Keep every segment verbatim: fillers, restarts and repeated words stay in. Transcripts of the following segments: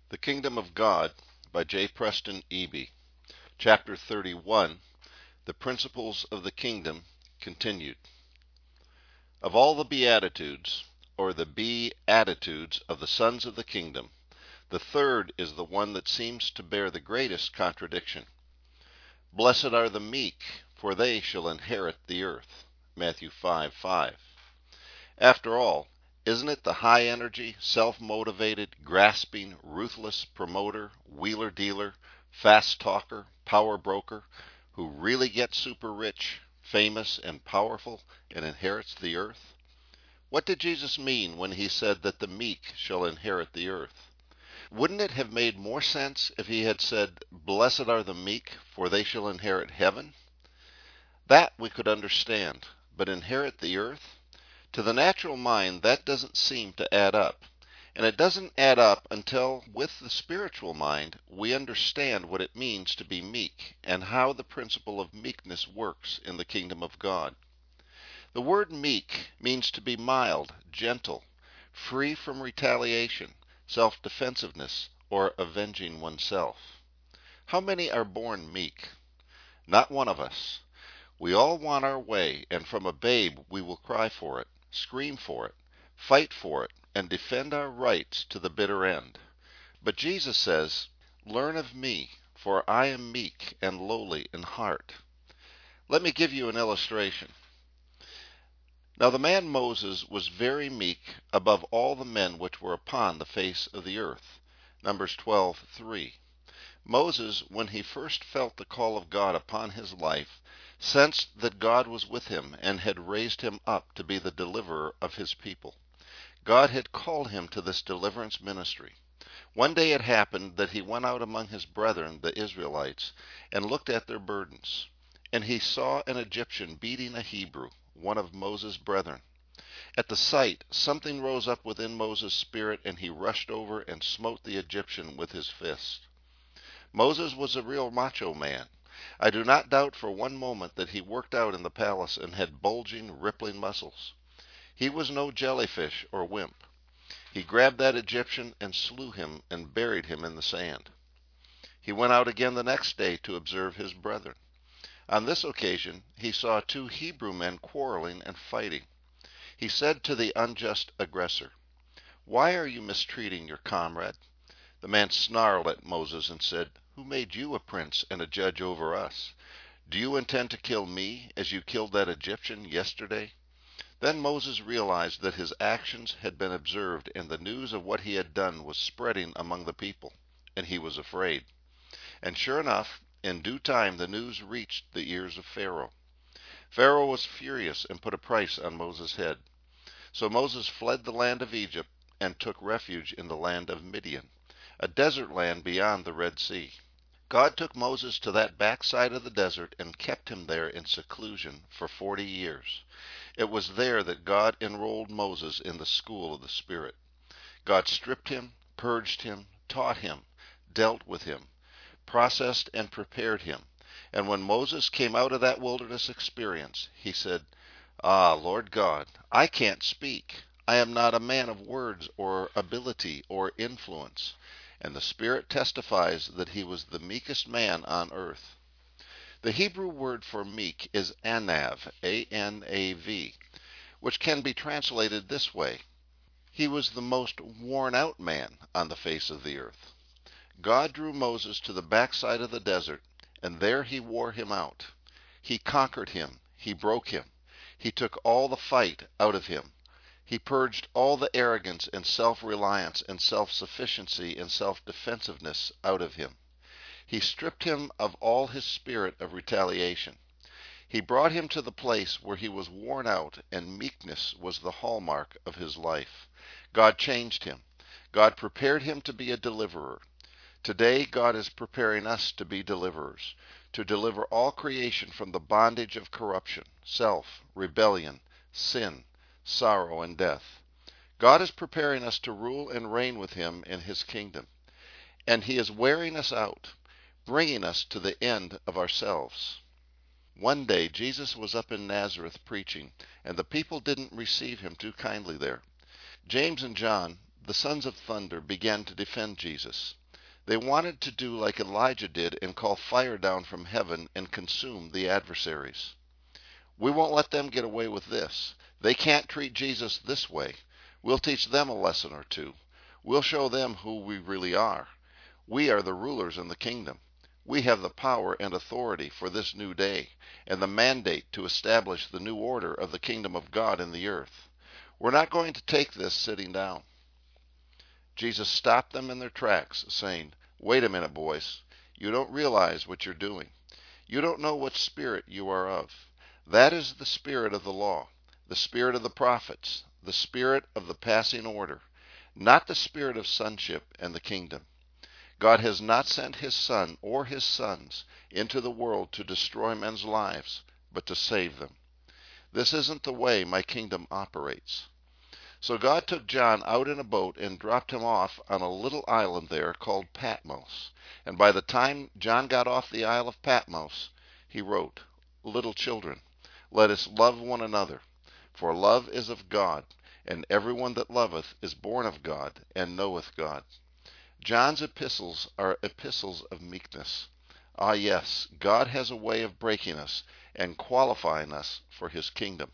The Kingdom of God by J. Preston Eby. Chapter thirty-one. The Principles of the Kingdom Continued. Of all the Beatitudes, or the Be-attitudes of the sons of the kingdom, the third is the one that seems to bear the greatest contradiction. Blessed are the meek, for they shall inherit the earth. Matthew five five. After all, isn't it the high-energy, self-motivated, grasping, ruthless promoter, wheeler-dealer, fast-talker, power-broker who really gets super-rich, famous, and powerful and inherits the earth? What did Jesus mean when he said that the meek shall inherit the earth? Wouldn't it have made more sense if he had said, "Blessed are the meek, for they shall inherit heaven"? That we could understand, but inherit the earth? To the natural mind, that doesn't seem to add up. And it doesn't add up until, with the spiritual mind, we understand what it means to be meek and how the principle of meekness works in the kingdom of God. The word meek means to be mild, gentle, free from retaliation, self-defensiveness, or avenging oneself. How many are born meek? Not one of us. We all want our way, and from a babe we will cry for it, scream for it, fight for it, and defend our rights to the bitter end. But Jesus says, "Learn of me, for I am meek and lowly in heart." Let me give you an illustration. Now the man Moses was very meek above all the men which were upon the face of the earth. Numbers twelve three. Moses, when he first felt the call of God upon his life, sensed that God was with him and had raised him up to be the deliverer of his people. God had called him to this deliverance ministry. One day it happened that he went out among his brethren, the Israelites, and looked at their burdens. And he saw an Egyptian beating a Hebrew, one of Moses' brethren. At the sight, something rose up within Moses' spirit, and he rushed over and smote the Egyptian with his fist. Moses was a real macho man. I do not doubt for one moment that he worked out in the palace and had bulging, rippling muscles. He was no jellyfish or wimp. He grabbed that Egyptian and slew him and buried him in the sand. He went out again the next day to observe his brethren. On this occasion he saw two Hebrew men quarreling and fighting. He said to the unjust aggressor, "Why are you mistreating your comrade?" The man snarled at Moses and said, "Who made you a prince and a judge over us? Do you intend to kill me as you killed that Egyptian yesterday?" Then Moses realized that his actions had been observed, and the news of what he had done was spreading among the people, and he was afraid. And sure enough, in due time the news reached the ears of Pharaoh. Pharaoh was furious and put a price on Moses' head. So Moses fled the land of Egypt and took refuge in the land of Midian, a desert land beyond the Red Sea. God took Moses to that backside of the desert and kept him there in seclusion for forty years. It was there that God enrolled Moses in the school of the Spirit. God stripped him, purged him, taught him, dealt with him, processed and prepared him. And when Moses came out of that wilderness experience, he said, "Ah, Lord God, I can't speak. I am not a man of words or ability or influence." And the Spirit testifies that he was the meekest man on earth. The Hebrew word for meek is anav, A N A V, which can be translated this way: he was the most worn-out man on the face of the earth. God drew Moses to the backside of the desert, and there he wore him out. He conquered him. He broke him. He took all the fight out of him. He purged all the arrogance and self-reliance and self-sufficiency and self-defensiveness out of him. He stripped him of all his spirit of retaliation. He brought him to the place where he was worn out, and meekness was the hallmark of his life. God changed him. God prepared him to be a deliverer. Today, God is preparing us to be deliverers, to deliver all creation from the bondage of corruption, self, rebellion, sin, sorrow, and death. God is preparing us to rule and reign with him in his kingdom. And he is wearing us out, bringing us to the end of ourselves. One day, Jesus was up in Nazareth preaching, and the people didn't receive him too kindly there. James and John, the sons of thunder, began to defend Jesus. They wanted to do like Elijah did and call fire down from heaven and consume the adversaries. We won't let them get away with this. They can't treat Jesus this way. We'll teach them a lesson or two. We'll show them who we really are. We are the rulers in the kingdom. We have the power and authority for this new day and the mandate to establish the new order of the kingdom of God in the earth. We're not going to take this sitting down. Jesus stopped them in their tracks, saying, "Wait a minute, boys. You don't realize what you're doing. You don't know what spirit you are of. That is the spirit of the law, the spirit of the prophets, the spirit of the passing order, not the spirit of sonship and the kingdom. God has not sent his Son or his sons into the world to destroy men's lives, but to save them. This isn't the way my kingdom operates." So God took John out in a boat and dropped him off on a little island there called Patmos. And by the time John got off the Isle of Patmos, he wrote, "Little children, let us love one another, for love is of God, and everyone that loveth is born of God, and knoweth God." John's epistles are epistles of meekness. Ah, yes, God has a way of breaking us and qualifying us for his kingdom.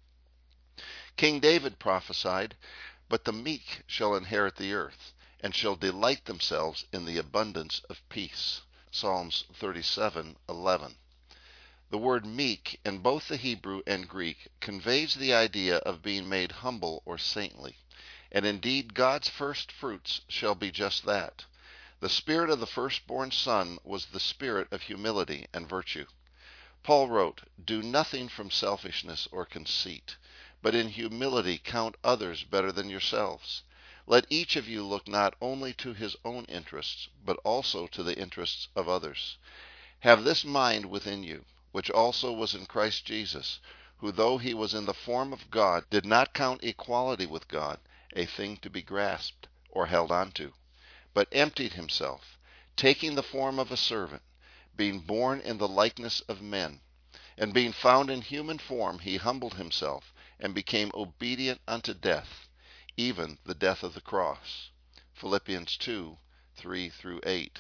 King David prophesied, "But the meek shall inherit the earth, and shall delight themselves in the abundance of peace." Psalms thirty-seven eleven. The word meek in both the Hebrew and Greek conveys the idea of being made humble or saintly. And indeed God's first fruits shall be just that. The spirit of the firstborn son was the spirit of humility and virtue. Paul wrote, "Do nothing from selfishness or conceit, but in humility count others better than yourselves. Let each of you look not only to his own interests, but also to the interests of others. Have this mind within you, which also was in Christ Jesus, who though he was in the form of God, did not count equality with God a thing to be grasped or held on to, but emptied himself, taking the form of a servant, being born in the likeness of men. And being found in human form, he humbled himself, and became obedient unto death, even the death of the cross." Philippians two, three through eight.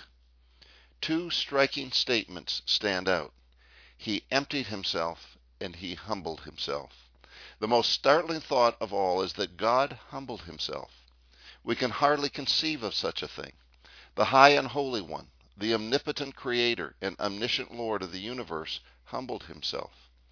Two striking statements stand out. He emptied himself, and he humbled himself. The most startling thought of all is that God humbled himself. We can hardly conceive of such a thing. The high and holy one, the omnipotent creator and omniscient Lord of the universe, humbled himself.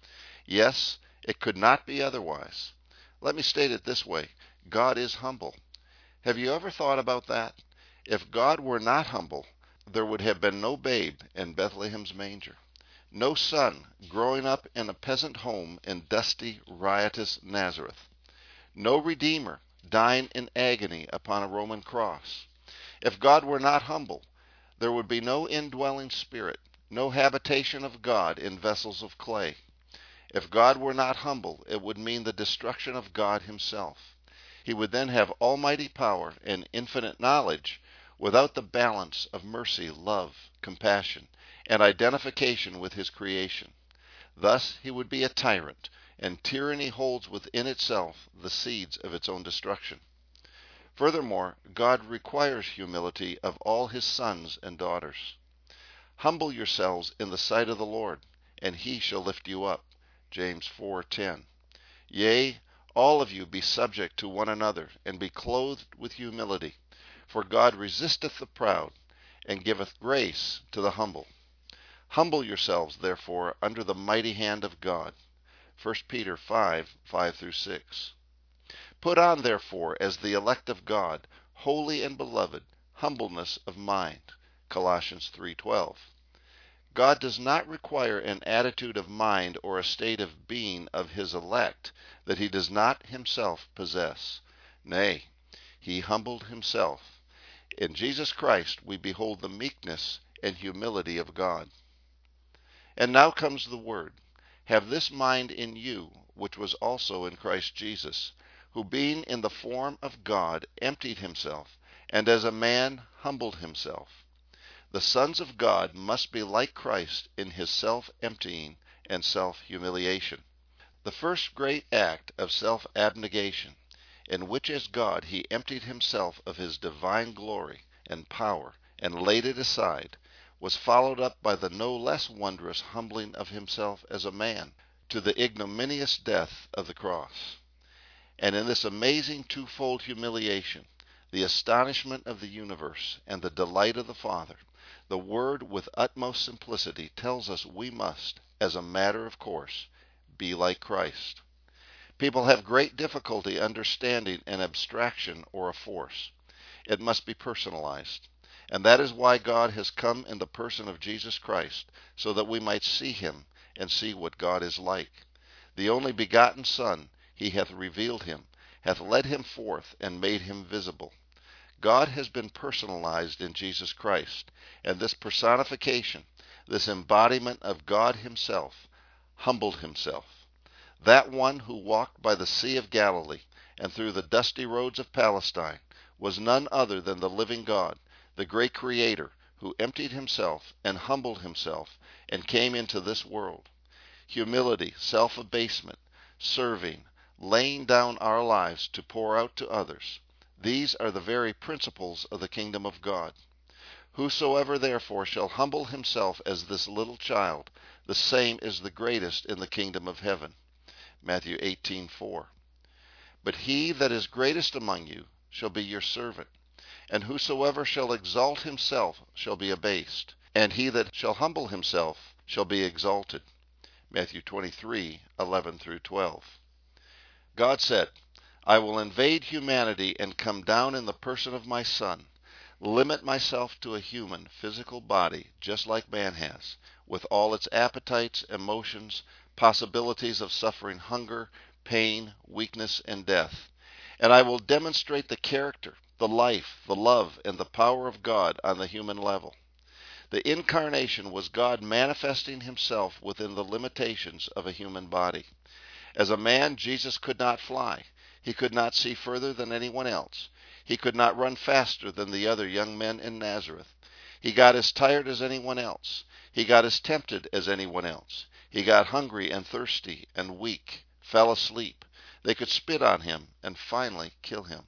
Yes, it could not be otherwise. Let me state it this way. God is humble. Have you ever thought about that? If God were not humble, there would have been no babe in Bethlehem's manger, no son growing up in a peasant home in dusty, riotous Nazareth, no Redeemer dying in agony upon a Roman cross. If God were not humble, there would be no indwelling spirit, no habitation of God in vessels of clay. If God were not humble, it would mean the destruction of God himself. He would then have almighty power and infinite knowledge without the balance of mercy, love, compassion, and identification with his creation. Thus he would be a tyrant, and tyranny holds within itself the seeds of its own destruction. Furthermore, God requires humility of all his sons and daughters. "Humble yourselves in the sight of the Lord, and he shall lift you up." James four ten. "Yea, all of you be subject to one another, and be clothed with humility. For God resisteth the proud, and giveth grace to the humble. Humble yourselves, therefore, under the mighty hand of God." First Peter five, five through six. "Put on, therefore, as the elect of God, holy and beloved, humbleness of mind." Colossians three twelve. God does not require an attitude of mind or a state of being of his elect that he does not himself possess. Nay, he humbled himself. In Jesus Christ we behold the meekness and humility of God. And now comes the word, "Have this mind in you, which was also in Christ Jesus, who being in the form of God emptied himself, and as a man humbled himself." The sons of God must be like Christ in his self-emptying and self-humiliation. The first great act of self-abnegation, in which as God he emptied himself of his divine glory and power and laid it aside, was followed up by the no less wondrous humbling of himself as a man to the ignominious death of the cross. And in this amazing twofold humiliation, the astonishment of the universe and the delight of the Father, the Word with utmost simplicity tells us we must, as a matter of course, be like Christ. People have great difficulty understanding an abstraction or a force. It must be personalized. And that is why God has come in the person of Jesus Christ, so that we might see him and see what God is like. The only begotten Son, he hath revealed him, hath led him forth and made him visible. God has been personalized in Jesus Christ, and this personification, this embodiment of God himself, humbled himself. That one who walked by the Sea of Galilee and through the dusty roads of Palestine was none other than the living God, the great Creator, who emptied himself and humbled himself and came into this world. Humility, self-abasement, serving, laying down our lives to pour out to others, these are the very principles of the kingdom of God. Whosoever therefore shall humble himself as this little child, the same is the greatest in the kingdom of heaven. Matthew eighteen four. But he that is greatest among you shall be your servant. And whosoever shall exalt himself shall be abased, and he that shall humble himself shall be exalted. Matthew twenty-three eleven through twelve. God said, I will invade humanity and come down in the person of my Son, limit myself to a human physical body just like man has, with all its appetites, emotions, possibilities of suffering hunger, pain, weakness, and death. And I will demonstrate the character, the life, the love, and the power of God on the human level. The incarnation was God manifesting himself within the limitations of a human body. As a man, Jesus could not fly. He could not see further than anyone else. He could not run faster than the other young men in Nazareth. He got as tired as anyone else. He got as tempted as anyone else. He got hungry and thirsty and weak, fell asleep. They could spit on him and finally kill him.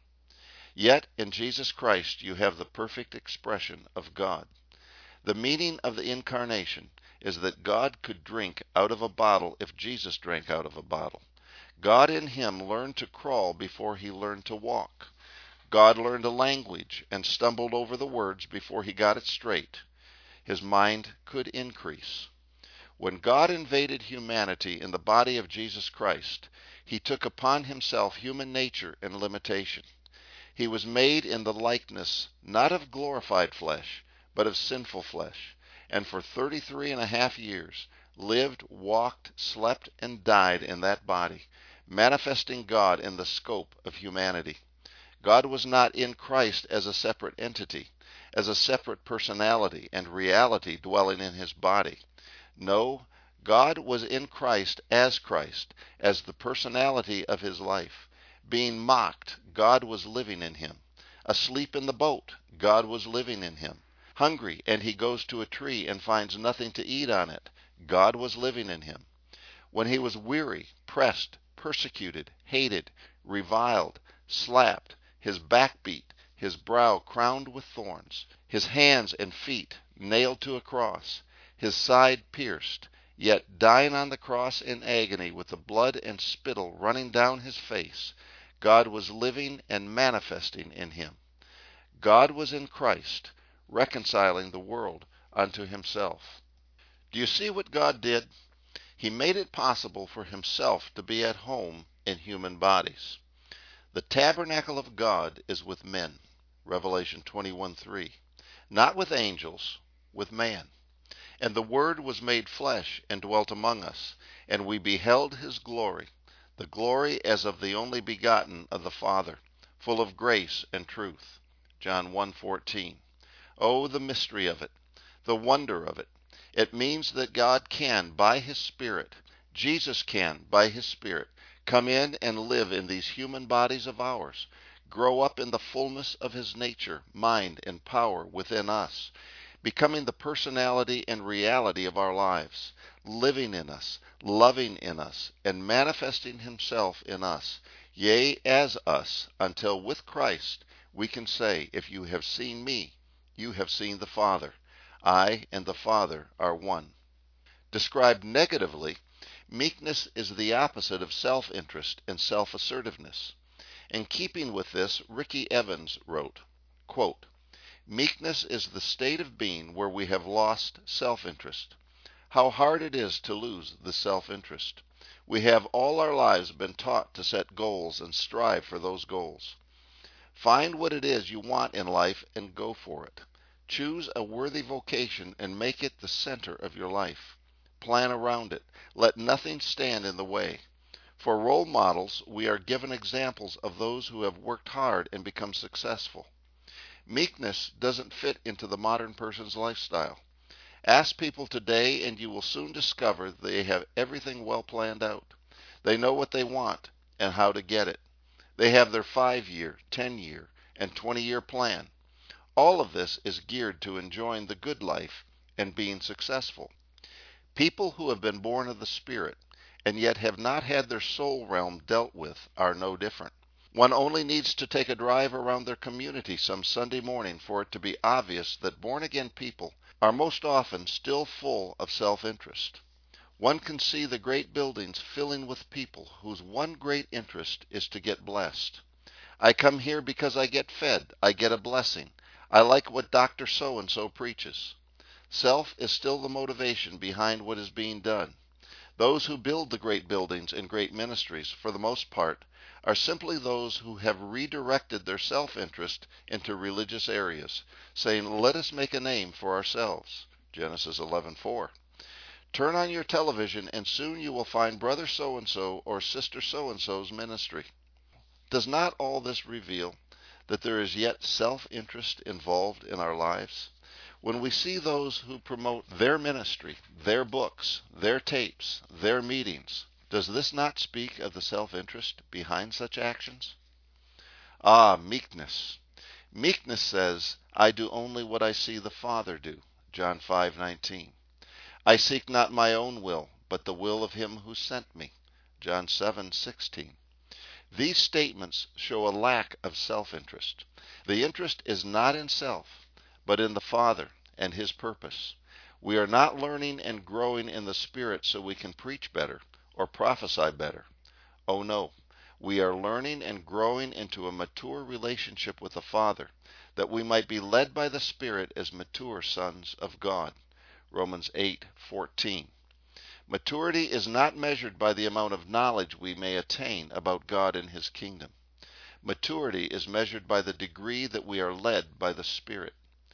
Yet in Jesus Christ you have the perfect expression of God. The meaning of the incarnation is that God could drink out of a bottle if Jesus drank out of a bottle. God in him learned to crawl before he learned to walk. God learned a language and stumbled over the words before he got it straight. His mind could increase. When God invaded humanity in the body of Jesus Christ, he took upon himself human nature and limitation. He was made in the likeness not of glorified flesh, but of sinful flesh, and for thirty-three and a half years lived, walked, slept, and died in that body, manifesting God in the scope of humanity. God was not in Christ as a separate entity, as a separate personality and reality dwelling in his body. No, God was in Christ as Christ, as the personality of his life. Being mocked, God was living in him. Asleep in the boat, God was living in him. Hungry, and he goes to a tree and finds nothing to eat on it, God was living in him. When he was weary, pressed, persecuted, hated, reviled, slapped, his back beat, his brow crowned with thorns, his hands and feet nailed to a cross, his side pierced, yet dying on the cross in agony with the blood and spittle running down his face, God was living and manifesting in him. God was in Christ, reconciling the world unto himself. Do you see what God did? He made it possible for himself to be at home in human bodies. The tabernacle of God is with men, Revelation twenty-one three, not with angels, with man. And the Word was made flesh and dwelt among us, and we beheld his glory, the glory as of the only begotten of the Father, full of grace and truth. John one fourteen. Oh, the mystery of it, the wonder of it. It means that God can, by his Spirit, Jesus can, by his Spirit, come in and live in these human bodies of ours, grow up in the fullness of his nature, mind, and power within us, becoming the personality and reality of our lives, living in us, loving in us, and manifesting himself in us, yea, as us, until with Christ we can say, if you have seen me, you have seen the Father. I and the Father are one. Described negatively, meekness is the opposite of self-interest and self-assertiveness. In keeping with this, Ricky Evans wrote, quote, "Meekness is the state of being where we have lost self-interest. How hard it is to lose the self-interest. We have all our lives been taught to set goals and strive for those goals. Find what it is you want in life and go for it. Choose a worthy vocation and make it the center of your life. Plan around it. Let nothing stand in the way. For role models, we are given examples of those who have worked hard and become successful. Meekness doesn't fit into the modern person's lifestyle. Ask people today and you will soon discover they have everything well planned out. They know what they want and how to get it. They have their five-year, ten-year, and twenty-year plan. All of this is geared to enjoying the good life and being successful. People who have been born of the Spirit and yet have not had their soul realm dealt with are no different. One only needs to take a drive around their community some Sunday morning for it to be obvious that born-again people are most often still full of self-interest. One can see the great buildings filling with people whose one great interest is to get blessed. I come here because I get fed, I get a blessing. I like what Doctor So-and-so preaches. Self is still the motivation behind what is being done. Those who build the great buildings and great ministries, for the most part, are simply those who have redirected their self-interest into religious areas, saying, "Let us make a name for ourselves." Genesis eleven four. Turn on your television and soon you will find Brother So-and-so or Sister So-and-so's ministry. Does not all this reveal that there is yet self-interest involved in our lives? When we see those who promote their ministry, their books, their tapes, their meetings, does this not speak of the self-interest behind such actions? Ah, meekness. Meekness says, "I do only what I see the Father do." John five nineteen. "I seek not my own will, but the will of him who sent me." John seven sixteen. These statements show a lack of self-interest. The interest is not in self, but in the Father and his purpose. We are not learning and growing in the Spirit so we can preach better or prophesy better. Oh no, we are learning and growing into a mature relationship with the Father, that we might be led by the Spirit as mature sons of God. Romans eight fourteen. Maturity is not measured by the amount of knowledge we may attain about God and his kingdom. Maturity is measured by the degree that we are led by the Spirit.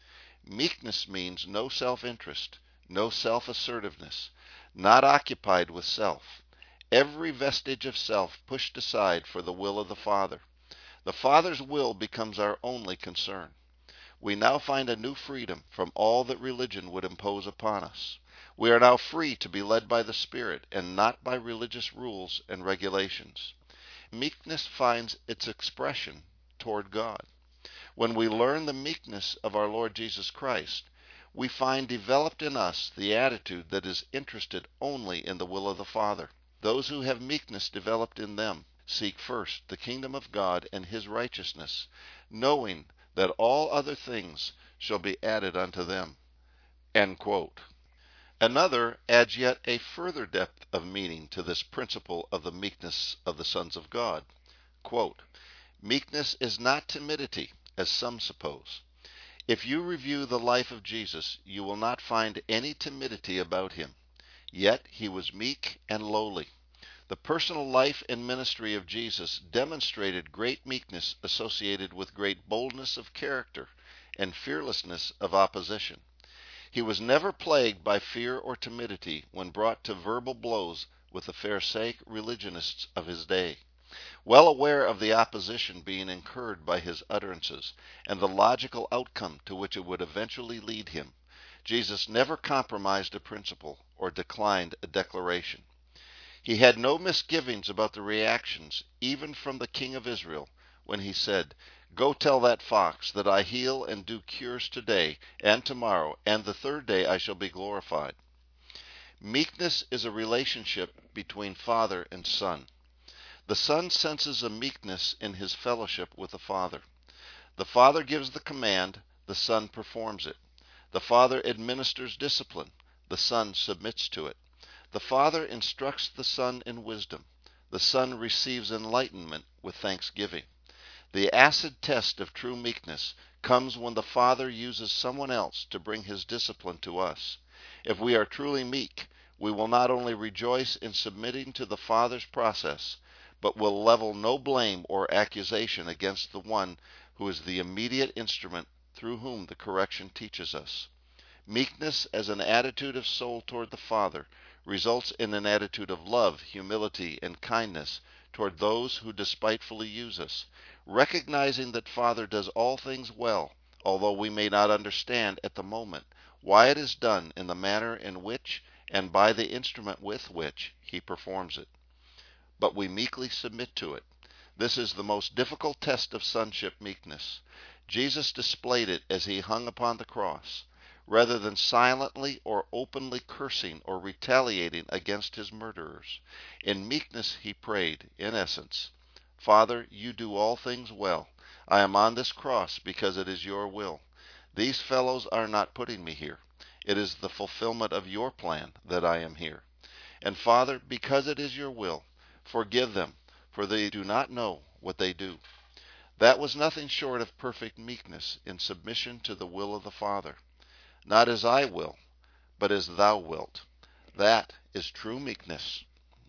Meekness means no self-interest, no self-assertiveness, not occupied with self. Every vestige of self pushed aside for the will of the Father. The Father's will becomes our only concern. We now find a new freedom from all that religion would impose upon us. We are now free to be led by the Spirit and not by religious rules and regulations. Meekness finds its expression toward God. When we learn the meekness of our Lord Jesus Christ, we find developed in us the attitude that is interested only in the will of the Father. Those who have meekness developed in them seek first the kingdom of God and his righteousness, knowing that all other things shall be added unto them. End quote. Another adds yet a further depth of meaning to this principle of the meekness of the sons of God. Quote, "Meekness is not timidity, as some suppose. If you review the life of Jesus, you will not find any timidity about him. Yet he was meek and lowly. The personal life and ministry of Jesus demonstrated great meekness associated with great boldness of character and fearlessness of opposition. He was never plagued by fear or timidity when brought to verbal blows with the Pharisaic religionists of his day. Well aware of the opposition being incurred by his utterances and the logical outcome to which it would eventually lead him, Jesus never compromised a principle or declined a declaration. He had no misgivings about the reactions, even from the King of Israel, when he said, "Go tell that fox that I heal and do cures today and tomorrow, and the third day I shall be glorified." Meekness is a relationship between Father and Son. The Son senses a meekness in his fellowship with the Father. The Father gives the command, the Son performs it. The Father administers discipline, the Son submits to it. The Father instructs the Son in wisdom, the Son receives enlightenment with thanksgiving. The acid test of true meekness comes when the Father uses someone else to bring his discipline to us. If we are truly meek, we will not only rejoice in submitting to the Father's process, but will level no blame or accusation against the one who is the immediate instrument through whom the correction teaches us. Meekness as an attitude of soul toward the Father results in an attitude of love, humility, and kindness toward those who despitefully use us, recognizing that Father does all things well, although we may not understand at the moment why it is done in the manner in which and by the instrument with which he performs it. But we meekly submit to it. This is the most difficult test of sonship meekness. Jesus displayed it as he hung upon the cross. Rather than silently or openly cursing or retaliating against his murderers, in meekness he prayed, in essence, Father, you do all things well. I am on this cross because it is your will. These fellows are not putting me here. It is the fulfillment of your plan that I am here. And Father, because it is your will, forgive them, for they do not know what they do. That was nothing short of perfect meekness in submission to the will of the Father. Not as I will, but as thou wilt. That is true meekness.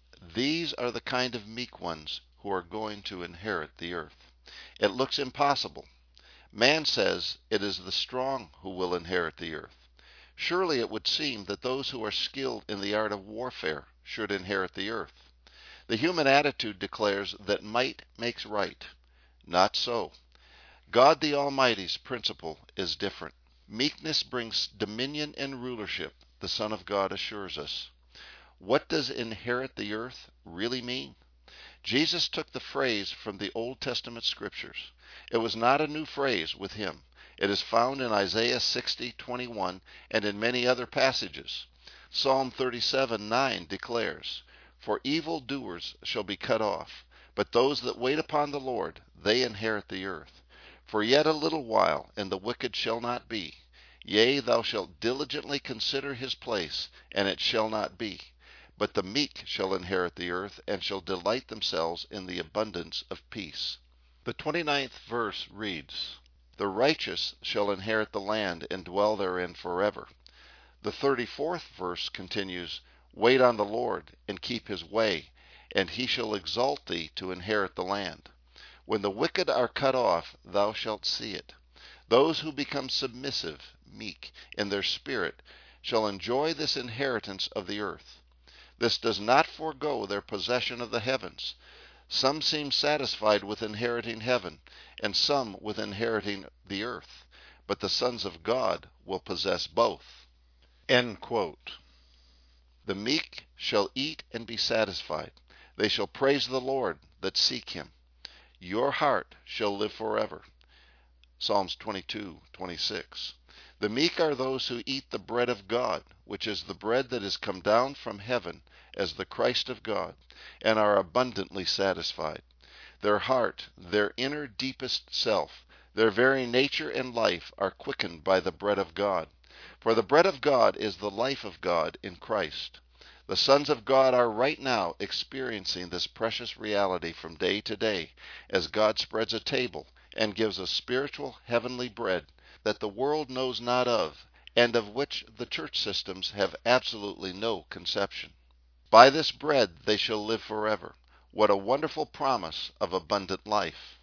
These are the kind of meek ones who are going to inherit the earth. It looks impossible. Man says it is the strong who will inherit the earth. Surely it would seem that those who are skilled in the art of warfare should inherit the earth. The human attitude declares that might makes right. Not so. God the Almighty's principle is different. Meekness brings dominion and rulership, the Son of God assures us. What does inherit the earth really mean? Jesus took the phrase from the Old Testament scriptures. It was not a new phrase with him. It is found in Isaiah sixty twenty-one and in many other passages. Psalm thirty-seven nine declares, For evildoers shall be cut off, but those that wait upon the Lord, they inherit the earth. For yet a little while, and the wicked shall not be. Yea, thou shalt diligently consider his place, and it shall not be. But the meek shall inherit the earth, and shall delight themselves in the abundance of peace. The twenty-ninth verse reads, The righteous shall inherit the land, and dwell therein forever. The thirty-fourth verse continues, Wait on the Lord, and keep his way, and he shall exalt thee to inherit the land. When the wicked are cut off, thou shalt see it. Those who become submissive, meek, in their spirit, shall enjoy this inheritance of the earth. This does not forego their possession of the heavens. Some seem satisfied with inheriting heaven, and some with inheriting the earth. But the sons of God will possess both. End quote. The meek shall eat and be satisfied. They shall praise the Lord that seek him. Your heart shall live forever. Psalms twenty-two twenty-six. The meek are those who eat the bread of God, which is the bread that is come down from heaven as the Christ of God, and are abundantly satisfied. Their heart, their inner deepest self, their very nature and life are quickened by the bread of God. For the bread of God is the life of God in Christ. The sons of God are right now experiencing this precious reality from day to day as God spreads a table and gives us spiritual heavenly bread that the world knows not of, and of which the church systems have absolutely no conception. By this bread they shall live forever. What a wonderful promise of abundant life.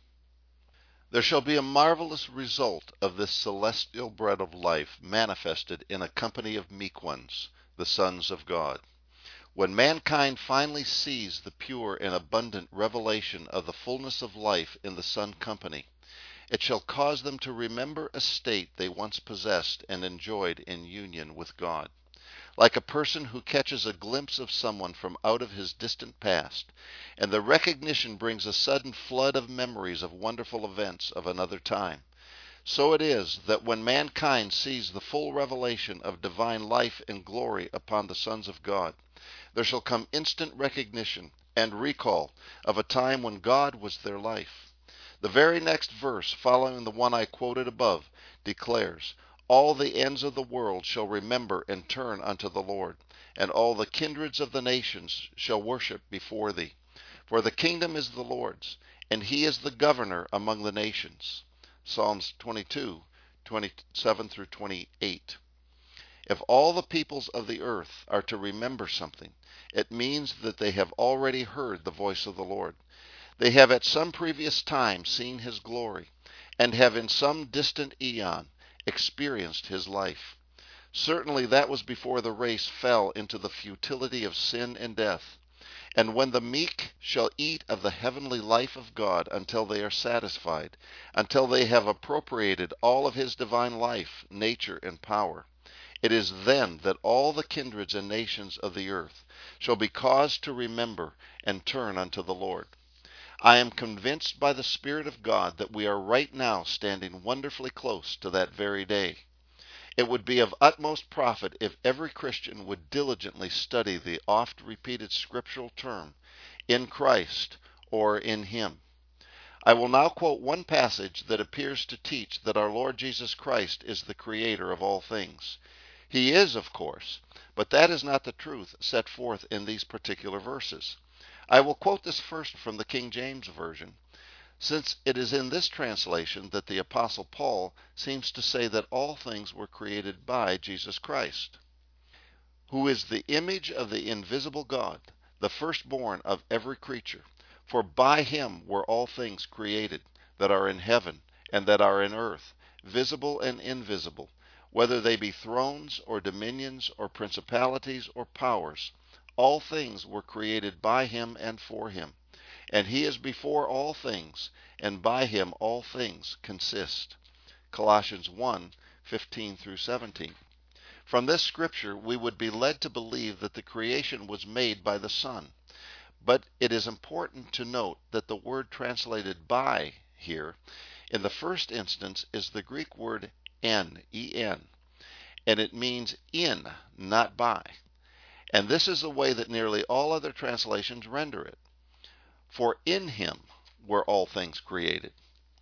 There shall be a marvelous result of this celestial bread of life manifested in a company of meek ones, the sons of God. When mankind finally sees the pure and abundant revelation of the fullness of life in the Son company, it shall cause them to remember a state they once possessed and enjoyed in union with God. Like a person who catches a glimpse of someone from out of his distant past, and the recognition brings a sudden flood of memories of wonderful events of another time. So it is that when mankind sees the full revelation of divine life and glory upon the sons of God, there shall come instant recognition and recall of a time when God was their life. The very next verse, following the one I quoted above, declares, "All the ends of the world shall remember and turn unto the Lord, and all the kindreds of the nations shall worship before thee. For the kingdom is the Lord's, and he is the governor among the nations." Psalms twenty-two, twenty-seven through twenty-eight. If all the peoples of the earth are to remember something, it means that they have already heard the voice of the Lord. They have at some previous time seen his glory, and have in some distant eon experienced his life. Certainly that was before the race fell into the futility of sin and death. And when the meek shall eat of the heavenly life of God until they are satisfied, until they have appropriated all of his divine life, nature, and power, it is then that all the kindreds and nations of the earth shall be caused to remember and turn unto the Lord. I am convinced by the Spirit of God that we are right now standing wonderfully close to that very day. It would be of utmost profit if every Christian would diligently study the oft-repeated scriptural term, "in Christ," or "in Him." I will now quote one passage that appears to teach that our Lord Jesus Christ is the Creator of all things. He is, of course, but that is not the truth set forth in these particular verses. I will quote this first from the King James Version, since it is in this translation that the Apostle Paul seems to say that all things were created by Jesus Christ, who is the image of the invisible God, the firstborn of every creature. For by him were all things created, that are in heaven and that are in earth, visible and invisible, whether they be thrones or dominions or principalities or powers. All things were created by him and for him. And he is before all things, and by him all things consist. Colossians one, fifteen through seventeen. From this scripture we would be led to believe that the creation was made by the Son. But it is important to note that the word translated by here, in the first instance, is the Greek word en, en, and it means in, not by. And this is the way that nearly all other translations render it. For in him were all things created.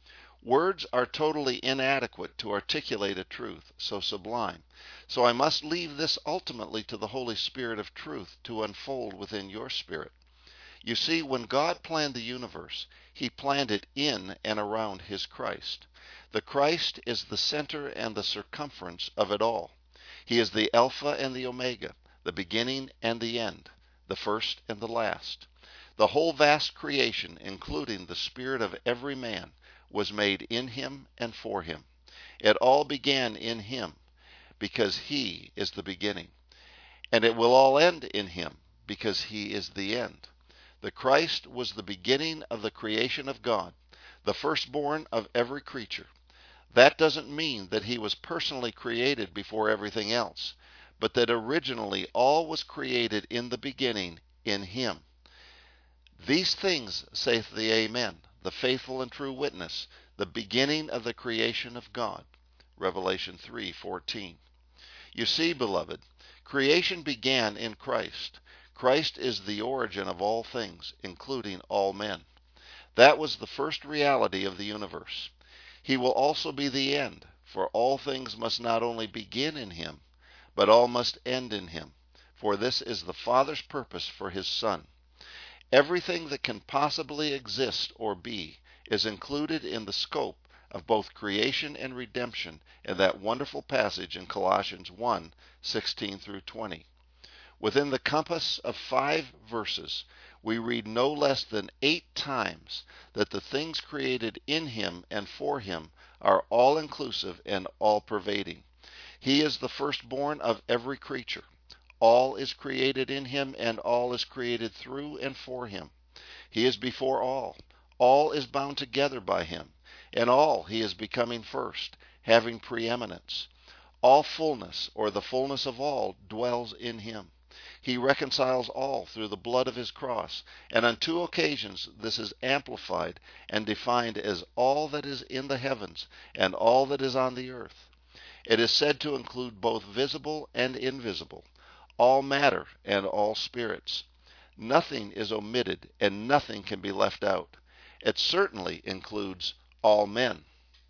Words are totally inadequate to articulate a truth so sublime, so I must leave this ultimately to the Holy Spirit of truth to unfold within your spirit. You see, when God planned the universe, he planned it in and around his Christ. The Christ is the center and the circumference of it all. He is the Alpha and the Omega, the beginning and the end, the first and the last. The whole vast creation, including the spirit of every man, was made in him and for him. It all began in him, because he is the beginning. And it will all end in him, because he is the end. The Christ was the beginning of the creation of God, the firstborn of every creature. That doesn't mean that he was personally created before everything else, but that originally all was created in the beginning in him. These things saith the Amen, the faithful and true witness, the beginning of the creation of God. Revelation three fourteen. You see, beloved, creation began in Christ. Christ is the origin of all things, including all men. That was the first reality of the universe. He will also be the end, for all things must not only begin in him, but all must end in him, for this is the Father's purpose for his Son. Everything that can possibly exist or be is included in the scope of both creation and redemption in that wonderful passage in Colossians one, sixteen through twenty. Within the compass of five verses, we read no less than eight times that the things created in him and for him are all-inclusive and all-pervading. He is the firstborn of every creature. All is created in him, and all is created through and for him. He is before all. All is bound together by him. In all he is becoming first, having preeminence. All fullness, or the fullness of all, dwells in him. He reconciles all through the blood of his cross, and on two occasions this is amplified and defined as all that is in the heavens and all that is on the earth. It is said to include both visible and invisible, all matter and all spirits. Nothing is omitted and nothing can be left out. It certainly includes all men.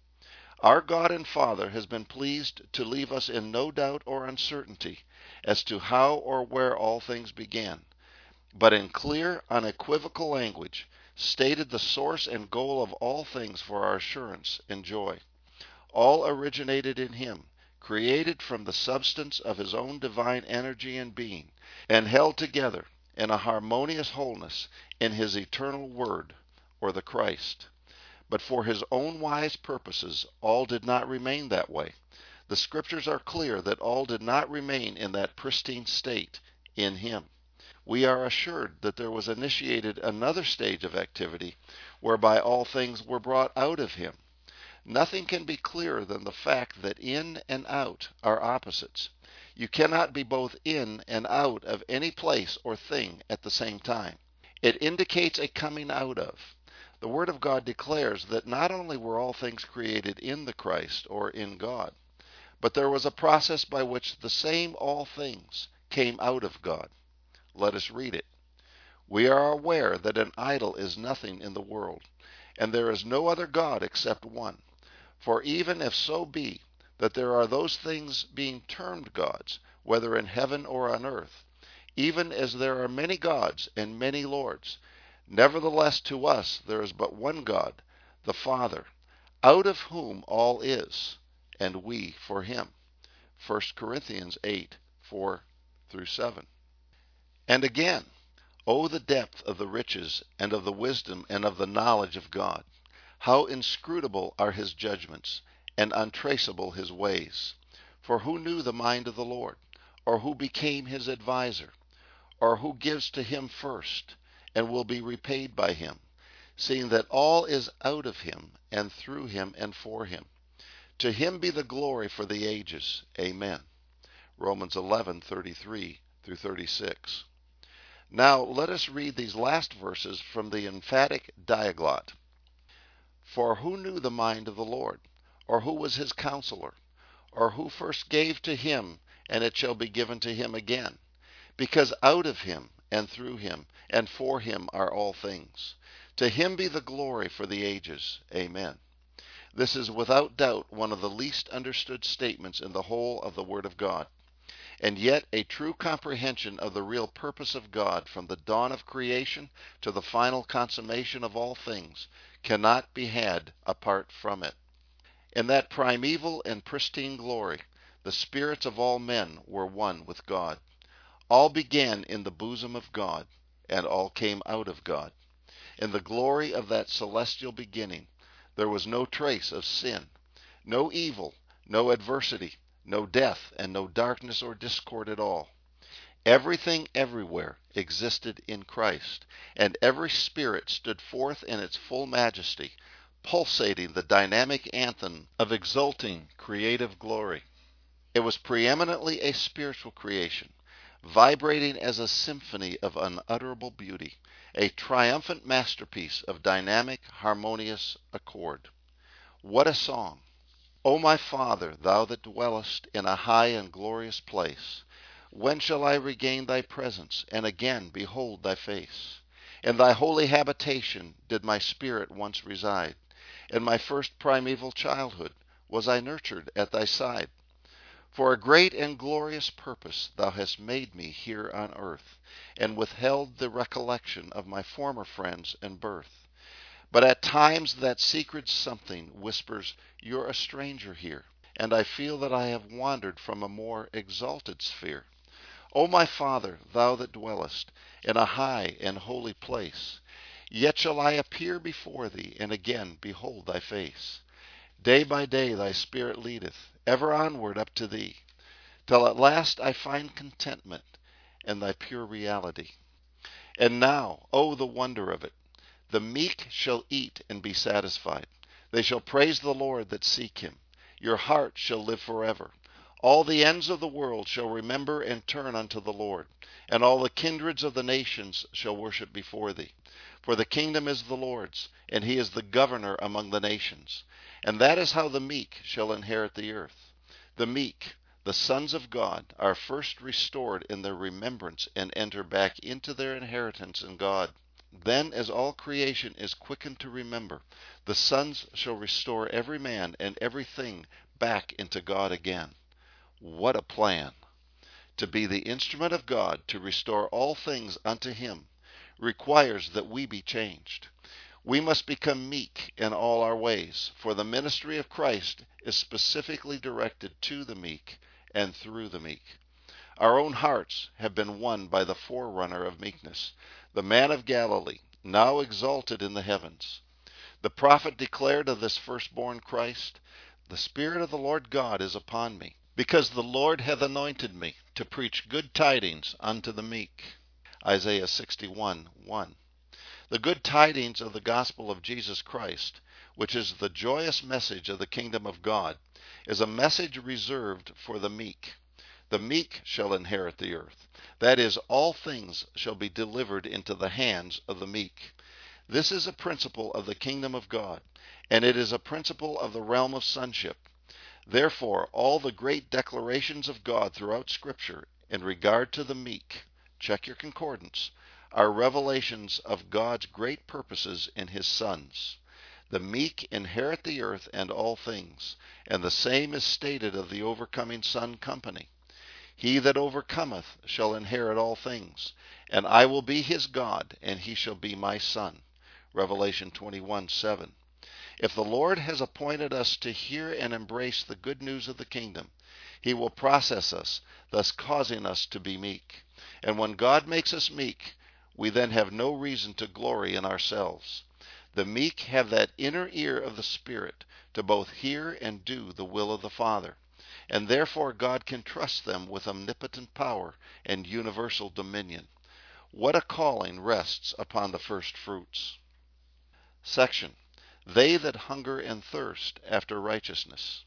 Our God and Father has been pleased to leave us in no doubt or uncertainty as to how or where all things began, but in clear, unequivocal language stated the source and goal of all things for our assurance and joy. All originated in Him, created from the substance of His own divine energy and being, and held together in a harmonious wholeness in His eternal Word, or the Christ. But for His own wise purposes, all did not remain that way. The Scriptures are clear that all did not remain in that pristine state in Him. We are assured that there was initiated another stage of activity whereby all things were brought out of Him. Nothing can be clearer than the fact that in and out are opposites. You cannot be both in and out of any place or thing at the same time. It indicates a coming out of. The Word of God declares that not only were all things created in the Christ or in God, but there was a process by which the same all things came out of God. Let us read it. We are aware that an idol is nothing in the world, and there is no other God except one. For even if so be that there are those things being termed gods, whether in heaven or on earth, even as there are many gods and many lords, nevertheless to us there is but one God, the Father, out of whom all is, and we for Him. First Corinthians eight, four through seven. And again, O the depth of the riches and of the wisdom and of the knowledge of God! How inscrutable are His judgments, and untraceable His ways! For who knew the mind of the Lord? Or who became His adviser? Or who gives to Him first, and will be repaid by Him, seeing that all is out of Him, and through Him, and for Him? To Him be the glory for the ages. Amen. Romans eleven, thirty-three through thirty-six. Now let us read these last verses from the emphatic Diaglott. For who knew the mind of the Lord? Or who was His counselor? Or who first gave to Him, and it shall be given to Him again? Because out of Him, and through Him, and for Him are all things. To Him be the glory for the ages. Amen. This is without doubt one of the least understood statements in the whole of the Word of God, and yet a true comprehension of the real purpose of God from the dawn of creation to the final consummation of all things cannot be had apart from it. In that primeval and pristine glory, the spirits of all men were one with God. All began in the bosom of God, and all came out of God. In the glory of that celestial beginning, there was no trace of sin, no evil, no adversity, no death, and no darkness or discord at all. Everything everywhere existed in Christ, and every spirit stood forth in its full majesty, pulsating the dynamic anthem of exulting creative glory. It was preeminently a spiritual creation, vibrating as a symphony of unutterable beauty, a triumphant masterpiece of dynamic, harmonious accord. What a song! O my Father, Thou that dwellest in a high and glorious place, when shall I regain Thy presence, and again behold Thy face? In Thy holy habitation did my spirit once reside. In my first primeval childhood was I nurtured at Thy side. For a great and glorious purpose Thou hast made me here on earth, and withheld the recollection of my former friends and birth. But at times that secret something whispers, You're a stranger here, and I feel that I have wandered from a more exalted sphere. O my Father, Thou that dwellest in a high and holy place, yet shall I appear before Thee, and again behold Thy face. Day by day Thy Spirit leadeth, ever onward up to Thee, till at last I find contentment in Thy pure reality. And now, O the wonder of it! The meek shall eat and be satisfied. They shall praise the Lord that seek Him. Your heart shall live forever. All the ends of the world shall remember and turn unto the Lord, and all the kindreds of the nations shall worship before Thee. For the kingdom is the Lord's, and He is the governor among the nations. And that is how the meek shall inherit the earth. The meek, the sons of God, are first restored in their remembrance and enter back into their inheritance in God. Then, as all creation is quickened to remember, the sons shall restore every man and everything back into God again. What a plan! To be the instrument of God to restore all things unto Him requires that we be changed. We must become meek in all our ways, for the ministry of Christ is specifically directed to the meek and through the meek. Our own hearts have been won by the forerunner of meekness, the man of Galilee, now exalted in the heavens. The prophet declared of this firstborn Christ, "The Spirit of the Lord God is upon me, because the Lord hath anointed me to preach good tidings unto the meek." Isaiah sixty-one one. The good tidings of the gospel of Jesus Christ, which is the joyous message of the kingdom of God, is a message reserved for the meek. The meek shall inherit the earth. That is, all things shall be delivered into the hands of the meek. This is a principle of the kingdom of God, and it is a principle of the realm of sonship. Therefore, all the great declarations of God throughout Scripture in regard to the meek, check your concordance, are revelations of God's great purposes in His sons. The meek inherit the earth and all things, and the same is stated of the overcoming Son company. He that overcometh shall inherit all things, and I will be his God, and he shall be my son. Revelation twenty-one seven. If the Lord has appointed us to hear and embrace the good news of the kingdom, He will process us, thus causing us to be meek. And when God makes us meek, we then have no reason to glory in ourselves. The meek have that inner ear of the Spirit to both hear and do the will of the Father, and therefore God can trust them with omnipotent power and universal dominion. What a calling rests upon the first fruits. Section: They that hunger and thirst after righteousness.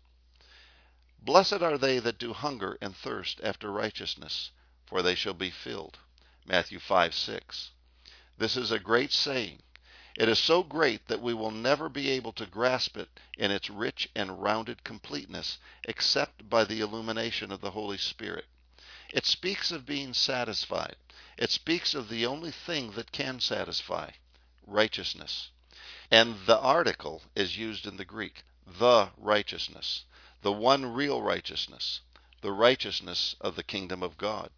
Blessed are they that do hunger and thirst after righteousness, for they shall be filled. Matthew five six. This is a great saying. It is so great that we will never be able to grasp it in its rich and rounded completeness except by the illumination of the Holy Spirit. It speaks of being satisfied. It speaks of the only thing that can satisfy, righteousness. And the article is used in the Greek, the righteousness, the one real righteousness, the righteousness of the kingdom of God.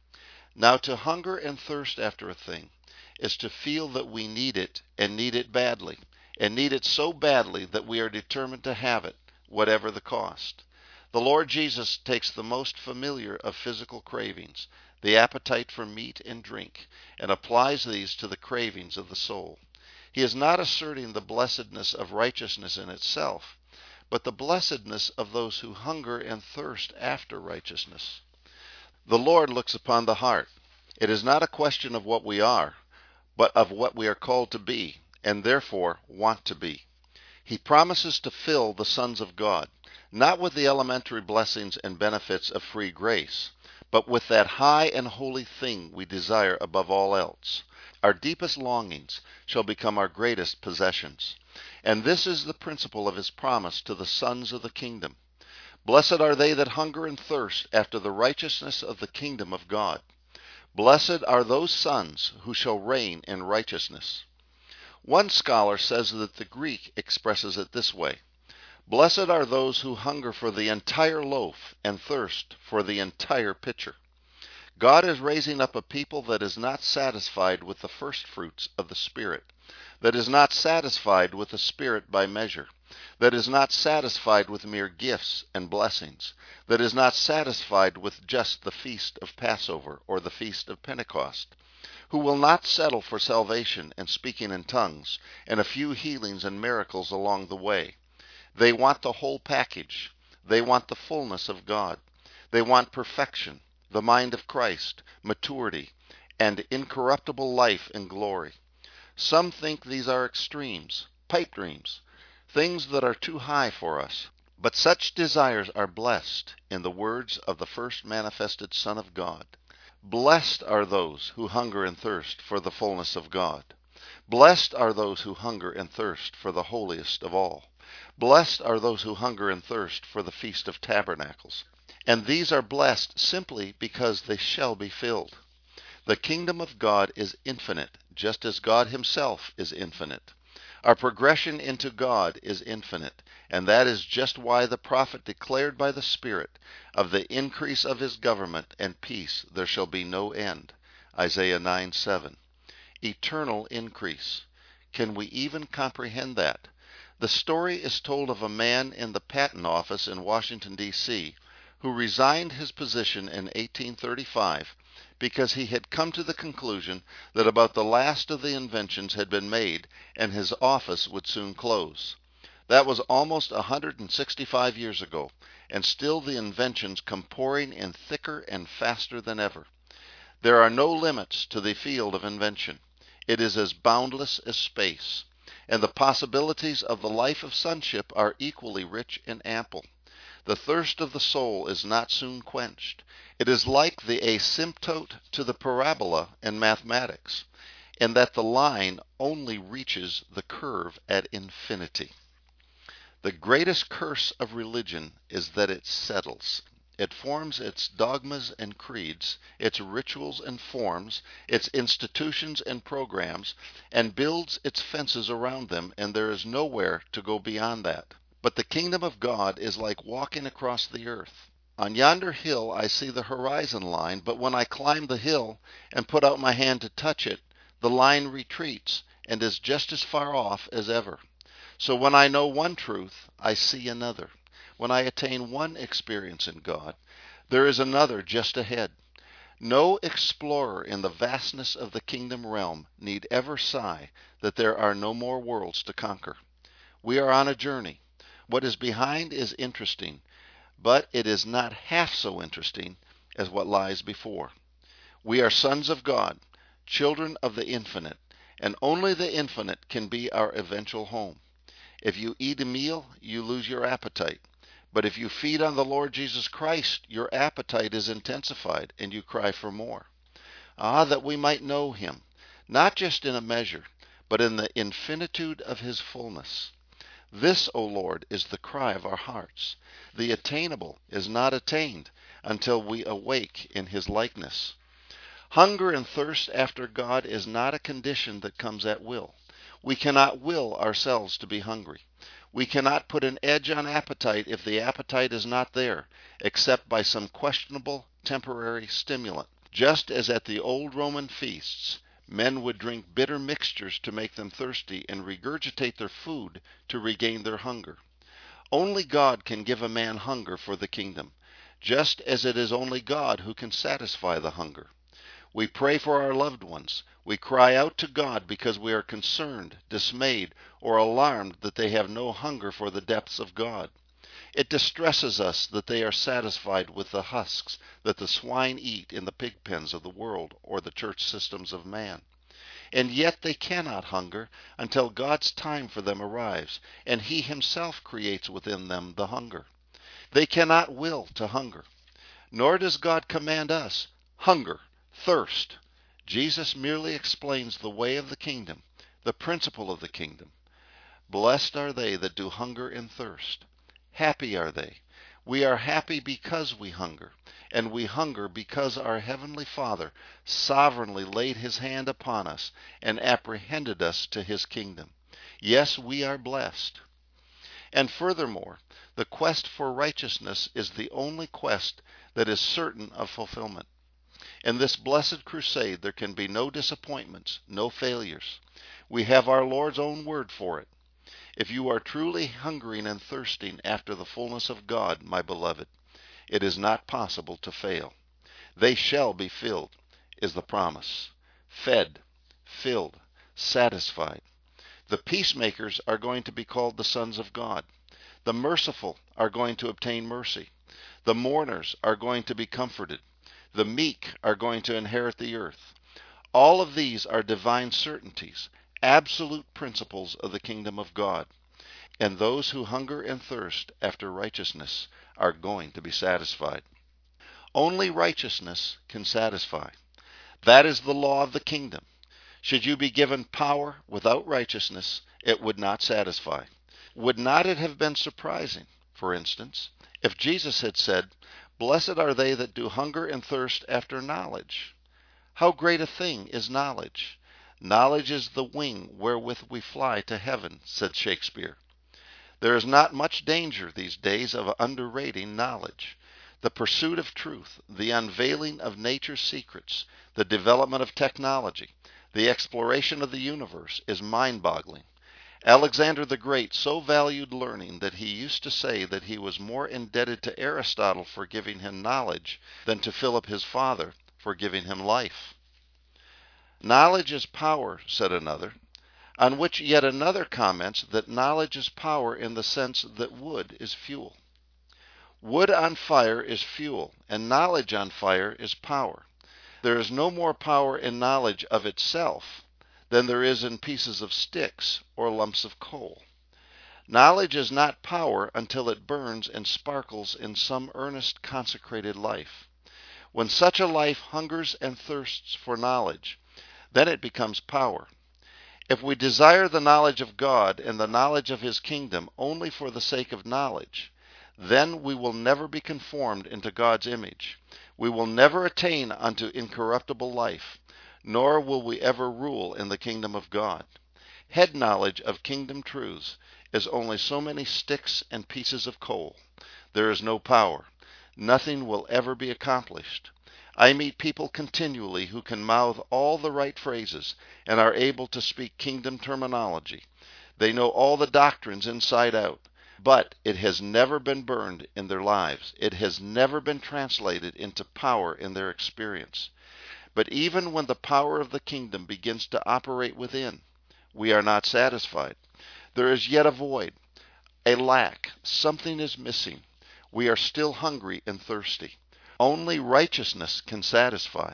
Now, to hunger and thirst after a thing is to feel that we need it, and need it badly, and need it so badly that we are determined to have it, whatever the cost. The Lord Jesus takes the most familiar of physical cravings, the appetite for meat and drink, and applies these to the cravings of the soul. He is not asserting the blessedness of righteousness in itself, but the blessedness of those who hunger and thirst after righteousness. The Lord looks upon the heart. It is not a question of what we are, but of what we are called to be, and therefore want to be. He promises to fill the sons of God, not with the elementary blessings and benefits of free grace, but with that high and holy thing we desire above all else. Our deepest longings shall become our greatest possessions. And this is the principle of His promise to the sons of the kingdom. Blessed are they that hunger and thirst after the righteousness of the kingdom of God. Blessed are those sons who shall reign in righteousness. One scholar says that the Greek expresses it this way: Blessed are those who hunger for the entire loaf and thirst for the entire pitcher. God is raising up a people that is not satisfied with the first fruits of the Spirit, that is not satisfied with the Spirit by measure, that is not satisfied with mere gifts and blessings, that is not satisfied with just the feast of Passover or the feast of Pentecost, who will not settle for salvation and speaking in tongues and a few healings and miracles along the way. They want the whole package. They want the fullness of God. They want perfection, the mind of Christ, maturity, and incorruptible life and glory. Some think these are extremes, pipe dreams, things that are too high for us. But such desires are blessed in the words of the first manifested Son of God. Blessed are those who hunger and thirst for the fullness of God. Blessed are those who hunger and thirst for the holiest of all. Blessed are those who hunger and thirst for the Feast of Tabernacles. And these are blessed simply because they shall be filled. The kingdom of God is infinite, just as God himself is infinite. Our progression into God is infinite, and that is just why the prophet declared by the Spirit, of the increase of his government and peace there shall be no end. Isaiah nine seven. Eternal increase. Can we even comprehend that? The story is told of a man in the patent office in Washington, D C, who resigned his position in eighteen thirty-five because he had come to the conclusion that about the last of the inventions had been made and his office would soon close. That was almost one hundred sixty-five years ago, and still the inventions come pouring in thicker and faster than ever. There are no limits to the field of invention. It is as boundless as space, and the possibilities of the life of sonship are equally rich and ample. The thirst of the soul is not soon quenched. It is like the asymptote to the parabola in mathematics, in that the line only reaches the curve at infinity. The greatest curse of religion is that it settles. It forms its dogmas and creeds, its rituals and forms, its institutions and programs, and builds its fences around them, and there is nowhere to go beyond that. But the kingdom of God is like walking across the earth. On yonder hill I see the horizon line, but when I climb the hill and put out my hand to touch it, the line retreats and is just as far off as ever. So when I know one truth, I see another. When I attain one experience in God, there is another just ahead. No explorer in the vastness of the kingdom realm need ever sigh that there are no more worlds to conquer. We are on a journey. What is behind is interesting, but it is not half so interesting as what lies before. We are sons of God, children of the infinite, and only the infinite can be our eventual home. If you eat a meal, you lose your appetite. But if you feed on the Lord Jesus Christ, your appetite is intensified, and you cry for more. Ah, that we might know him, not just in a measure, but in the infinitude of his fullness. This, O Lord, is the cry of our hearts. The attainable is not attained until we awake in his likeness. Hunger and thirst after God is not a condition that comes at will. We cannot will ourselves to be hungry. We cannot put an edge on appetite if the appetite is not there, except by some questionable temporary stimulant. Just as at the old Roman feasts, men would drink bitter mixtures to make them thirsty and regurgitate their food to regain their hunger. Only God can give a man hunger for the kingdom, just as it is only God who can satisfy the hunger. We pray for our loved ones. We cry out to God because we are concerned, dismayed, or alarmed that they have no hunger for the depths of God. It distresses us that they are satisfied with the husks that the swine eat in the pig pens of the world or the church systems of man. And yet they cannot hunger until God's time for them arrives, and he himself creates within them the hunger. They cannot will to hunger. Nor does God command us, hunger, thirst. Jesus merely explains the way of the kingdom, the principle of the kingdom. Blessed are they that do hunger and thirst. Happy are they. We are happy because we hunger, and we hunger because our Heavenly Father sovereignly laid his hand upon us and apprehended us to his kingdom. Yes, we are blessed. And furthermore, the quest for righteousness is the only quest that is certain of fulfillment. In this blessed crusade there can be no disappointments, no failures. We have our Lord's own word for it. If you are truly hungering and thirsting after the fullness of God, my beloved, it is not possible to fail. They shall be filled, is the promise. Fed, filled, satisfied. The peacemakers are going to be called the sons of God. The merciful are going to obtain mercy. The mourners are going to be comforted. The meek are going to inherit the earth. All of these are divine certainties, absolute principles of the kingdom of God. And those who hunger and thirst after righteousness are going to be satisfied. Only righteousness can satisfy. That is the law of the kingdom. Should you be given power without righteousness, it would not satisfy. Would not it have been surprising, for instance, if Jesus had said, "Blessed are they that do hunger and thirst after knowledge"? How great a thing is knowledge! Knowledge is the wing wherewith we fly to heaven, said Shakespeare. There is not much danger these days of underrating knowledge. The pursuit of truth, the unveiling of nature's secrets, the development of technology, the exploration of the universe is mind-boggling. Alexander the Great so valued learning that he used to say that he was more indebted to Aristotle for giving him knowledge than to Philip his father for giving him life. Knowledge is power, said another, on which yet another comments that knowledge is power in the sense that wood is fuel. Wood on fire is fuel, and knowledge on fire is power. There is no more power in knowledge of itself than there is in pieces of sticks or lumps of coal. Knowledge is not power until it burns and sparkles in some earnest consecrated life. When such a life hungers and thirsts for knowledge, then it becomes power. If we desire the knowledge of God and the knowledge of His kingdom only for the sake of knowledge, then we will never be conformed into God's image. We will never attain unto incorruptible life, nor will we ever rule in the kingdom of God. Head knowledge of kingdom truths is only so many sticks and pieces of coal. There is no power. Nothing will ever be accomplished. I meet people continually who can mouth all the right phrases and are able to speak kingdom terminology. They know all the doctrines inside out, but it has never been burned in their lives. It has never been translated into power in their experience. But even when the power of the kingdom begins to operate within, we are not satisfied. There is yet a void, a lack. Something is missing. We are still hungry and thirsty. Only righteousness can satisfy.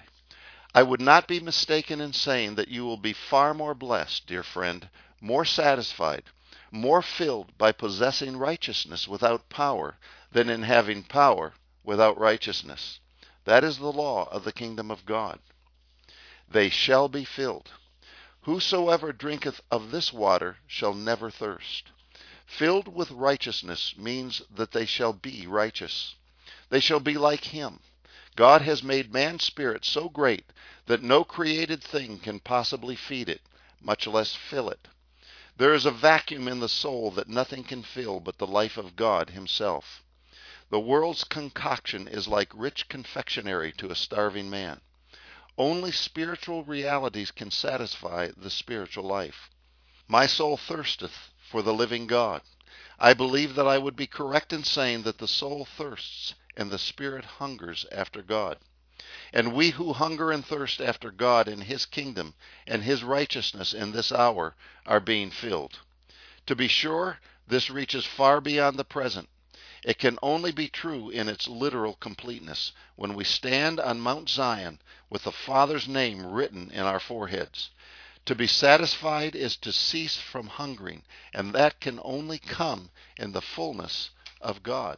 I would not be mistaken in saying that you will be far more blessed, dear friend, more satisfied, more filled by possessing righteousness without power than in having power without righteousness. That is the law of the kingdom of God. They shall be filled. Whosoever drinketh of this water shall never thirst. Filled with righteousness means that they shall be righteous. They shall be like Him. God has made man's spirit so great that no created thing can possibly feed it, much less fill it. There is a vacuum in the soul that nothing can fill but the life of God Himself. The world's concoction is like rich confectionery to a starving man. Only spiritual realities can satisfy the spiritual life. My soul thirsteth for the living God. I believe that I would be correct in saying that the soul thirsts and the spirit hungers after God. And we who hunger and thirst after God and His kingdom and His righteousness in this hour are being filled. To be sure, this reaches far beyond the present. It can only be true in its literal completeness when we stand on Mount Zion with the Father's name written in our foreheads. To be satisfied is to cease from hungering, and that can only come in the fullness of God.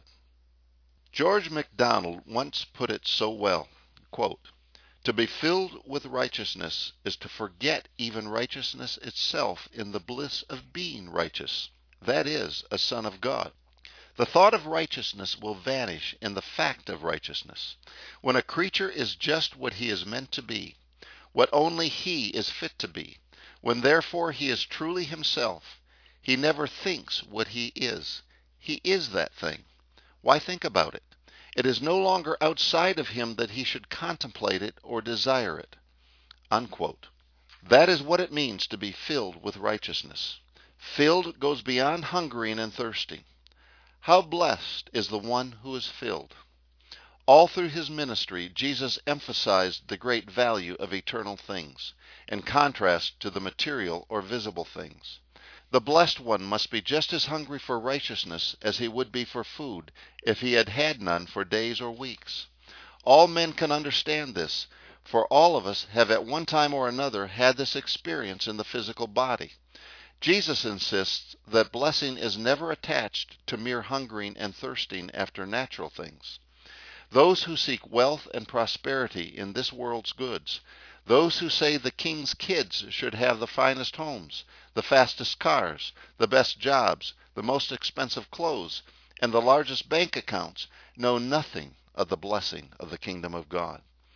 George MacDonald once put it so well, quote, "To be filled with righteousness is to forget even righteousness itself in the bliss of being righteous, that is, a son of God. The thought of righteousness will vanish in the fact of righteousness. When a creature is just what he is meant to be, what only he is fit to be, when therefore he is truly himself, he never thinks what he is. He is that thing. Why think about it? It is no longer outside of him that he should contemplate it or desire it." Unquote. That is what it means to be filled with righteousness. Filled goes beyond hungering and thirsting. How blessed is the one who is filled. All through His ministry, Jesus emphasized the great value of eternal things, in contrast to the material or visible things. The blessed one must be just as hungry for righteousness as he would be for food if he had had none for days or weeks. All men can understand this, for all of us have at one time or another had this experience in the physical body. Jesus insists that blessing is never attached to mere hungering and thirsting after natural things. Those who seek wealth and prosperity in this world's goods, those who say the king's kids should have the finest homes, the fastest cars, the best jobs, the most expensive clothes, and the largest bank accounts, know nothing of the blessing of the kingdom of God.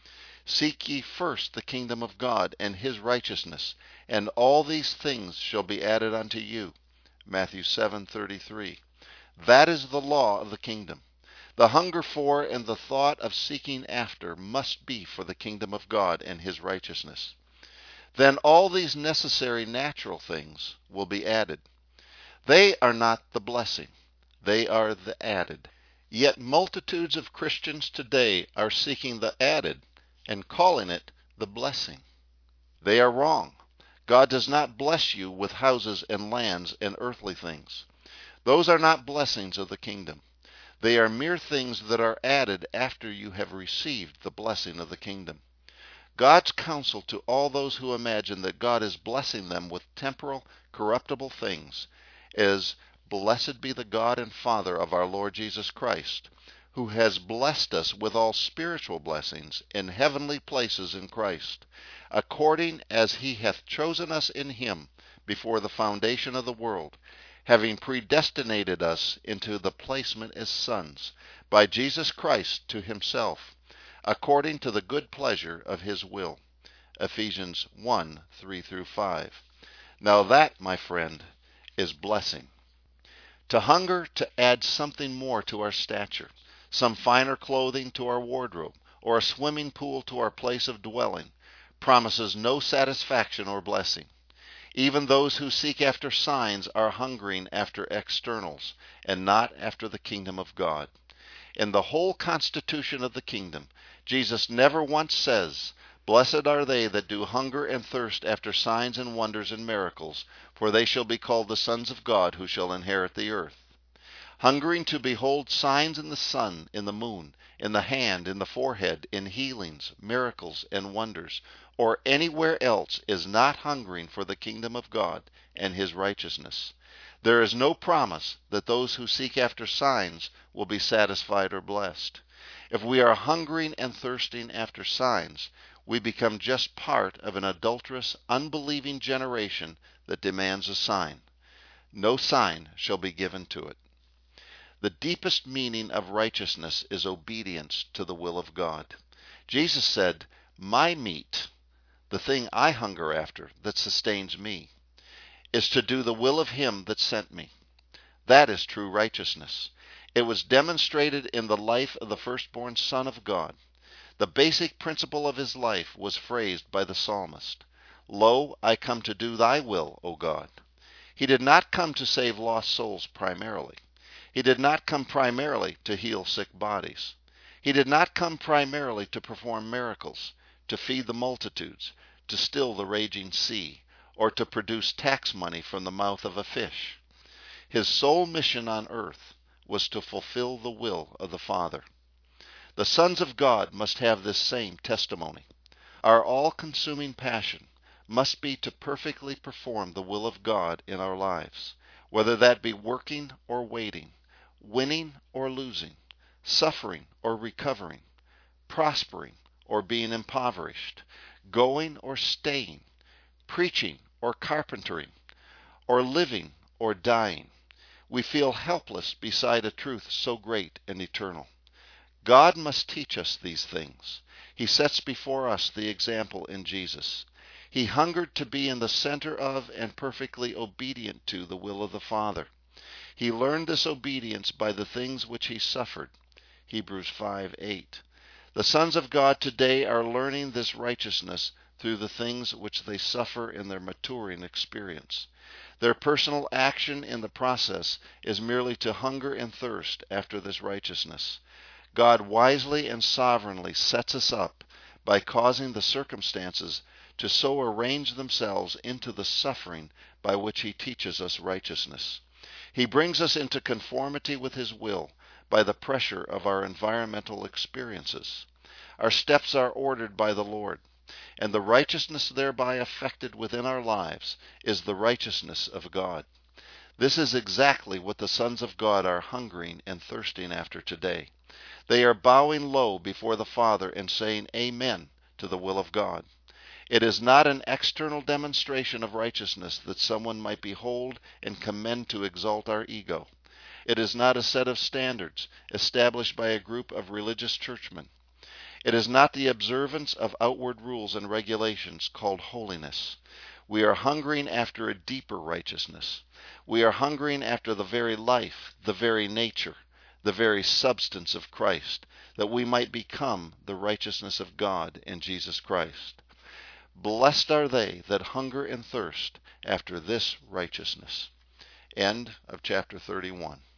Seek ye first the kingdom of God and his righteousness, and all these things shall be added unto you. Matthew seven thirty-three. That is the law of the kingdom. The hunger for and the thought of seeking after must be for the kingdom of God and his righteousness. Then all these necessary natural things will be added. They are not the blessing. They are the added. Yet multitudes of Christians today are seeking the added and calling it the blessing. They are wrong. God does not bless you with houses and lands and earthly things. Those are not blessings of the kingdom. They are mere things that are added after you have received the blessing of the kingdom. God's counsel to all those who imagine that God is blessing them with temporal, corruptible things is, "Blessed be the God and Father of our Lord Jesus Christ, who has blessed us with all spiritual blessings in heavenly places in Christ, according as he hath chosen us in him before the foundation of the world, having predestinated us into the placement as sons, by Jesus Christ to himself, according to the good pleasure of his will." Ephesians one, three through five. Now that, my friend, is blessing. To hunger to add something more to our stature, some finer clothing to our wardrobe, or a swimming pool to our place of dwelling, promises no satisfaction or blessing. Even those who seek after signs are hungering after externals, and not after the kingdom of God. In the whole constitution of the kingdom, Jesus never once says, "Blessed are they that do hunger and thirst after signs and wonders and miracles, for they shall be called the sons of God, who shall inherit the earth." Hungering to behold signs in the sun, in the moon, in the hand, in the forehead, in healings, miracles, and wonders, or anywhere else is not hungering for the kingdom of God and his righteousness. There is no promise that those who seek after signs will be satisfied or blessed. If we are hungering and thirsting after signs, we become just part of an adulterous, unbelieving generation that demands a sign. No sign shall be given to it. The deepest meaning of righteousness is obedience to the will of God. Jesus said, "My meat, the thing I hunger after, that sustains me, is to do the will of him that sent me." That is true righteousness. It was demonstrated in the life of the firstborn Son of God. The basic principle of his life was phrased by the psalmist, "Lo, I come to do thy will, O God." He did not come to save lost souls primarily. He did not come primarily to heal sick bodies. He did not come primarily to perform miracles, to feed the multitudes, to still the raging sea, or to produce tax money from the mouth of a fish. His sole mission on earth was to fulfill the will of the Father. The sons of God must have this same testimony. Our all-consuming passion must be to perfectly perform the will of God in our lives, whether that be working or waiting, winning or losing, suffering or recovering, prospering or being impoverished, going or staying, preaching or carpentering, or living or dying. We feel helpless beside a truth so great and eternal. God must teach us these things. He sets before us the example in Jesus. He hungered to be in the center of and perfectly obedient to the will of the Father. He learned this obedience by the things which he suffered. Hebrews five eight. The sons of God today are learning this righteousness through the things which they suffer in their maturing experience. Their personal action in the process is merely to hunger and thirst after this righteousness. God wisely and sovereignly sets us up by causing the circumstances to so arrange themselves into the suffering by which he teaches us righteousness. He brings us into conformity with his will by the pressure of our environmental experiences. Our steps are ordered by the Lord, and the righteousness thereby effected within our lives is the righteousness of God. This is exactly what the sons of God are hungering and thirsting after today. They are bowing low before the Father and saying amen to the will of God. It is not an external demonstration of righteousness that someone might behold and commend to exalt our ego. It is not a set of standards established by a group of religious churchmen. It is not the observance of outward rules and regulations called holiness. We are hungering after a deeper righteousness. We are hungering after the very life, the very nature, the very substance of Christ, that we might become the righteousness of God in Jesus Christ. Blessed are they that hunger and thirst after this righteousness. End of chapter thirty-one.